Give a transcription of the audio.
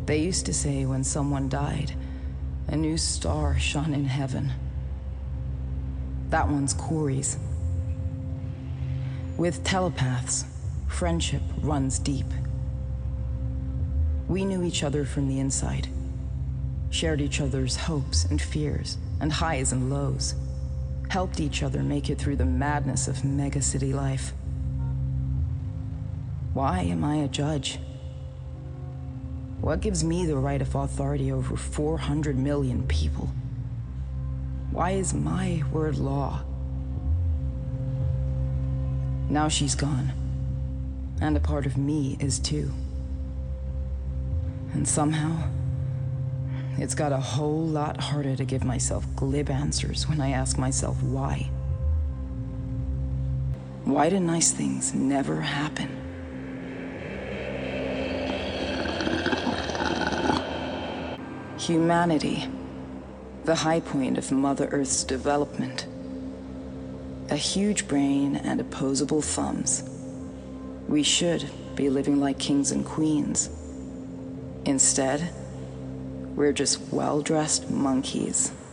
They used to say when someone died, a new star shone in heaven. That one's Corey's. With telepaths, friendship runs deep. We knew each other from the inside, shared each other's hopes and fears, and highs and lows, helped each other make it through the madness of megacity life. Why am I a judge? What gives me the right of authority over 400 million people? Why is my word law? Now she's gone, and a part of me is too. And somehow, it's got a whole lot harder to give myself glib answers when I ask myself why. Why do nice things never happen? Humanity, the high point of Mother Earth's development. A huge brain and opposable thumbs. We should be living like kings and queens. Instead, we're just well-dressed monkeys.